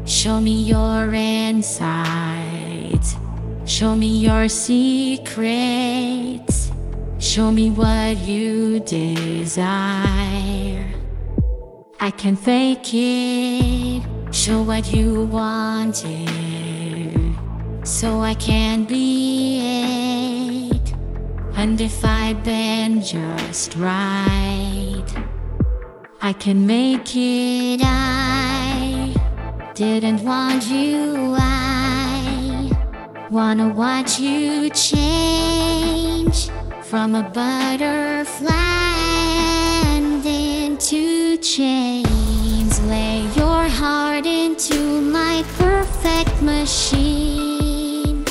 Show me your insides. Show me your secrets. Show me what you desire. I can fake it. Show what you wanted, so I can be it. And if I've been just right, I can make it. I didn't want you, I wanna watch you change from a butterfly and into chains. Lay your heart into my perfect machine.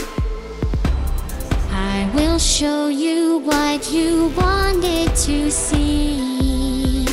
I will show you what you wanted to see.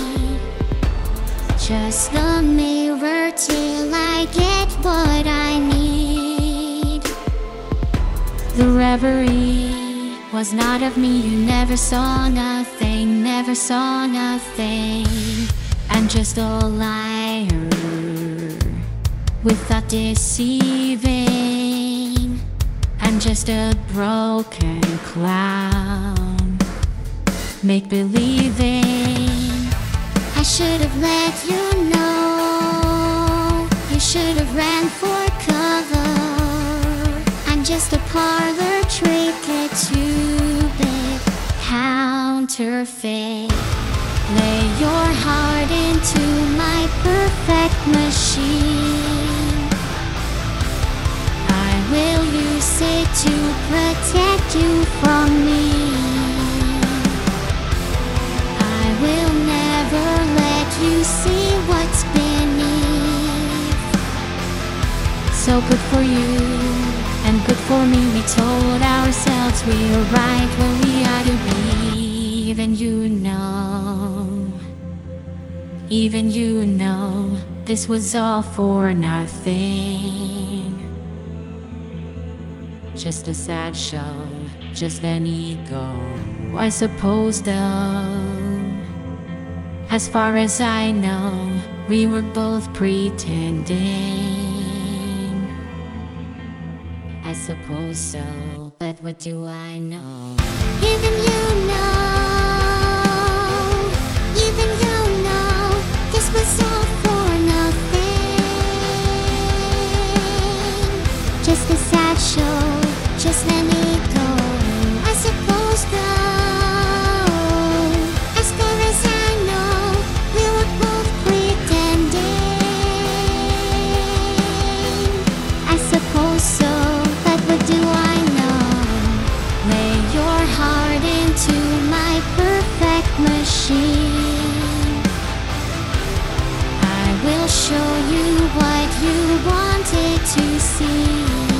Just the mirror till I get what I need. The reverie was not of me. You never saw nothing, never saw nothing. I'm just a liar without deceiving. I'm just a broken clown, make-believing. I should have let you know. You should have ran for cover. I'm just a parlor trick, a two-bit counterfeit. Lay your heart into my perfect machine. I will use it to protect you from me. I will never let you see what's beneath. So good for you and good for me. We told ourselves we are right where we ought to be. Even you know, this was all for nothing. Just a sad show, just an ego, I suppose though. As far as I know, we were both pretending. I suppose so, but what do I know? Even you know, this was all for nothing. Just a sad show, just let me go. I suppose though, as far as I know, we were both pretending. I suppose so, but what do I know? Lay your heart into my perfect machine. I will show you what you wanted to see.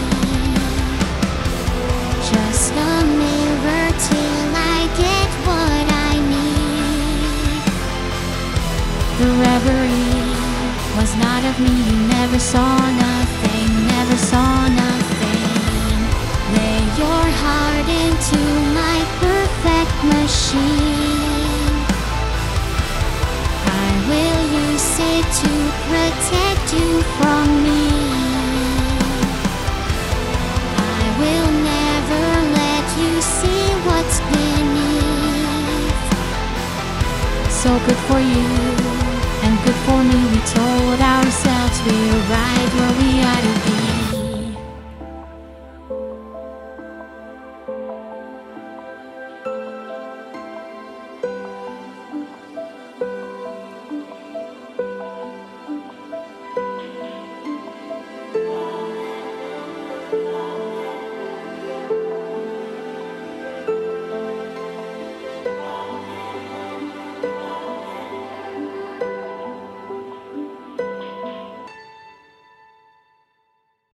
Just a mirror till I get what I need. The reverie was not of me. You never saw nothing, never saw nothing. Lay your heart into my perfect machine. I will use it to protect you from me. I will never let you see what's beneath. So good for you and good for me. We told ourselves we were right where we ought to be.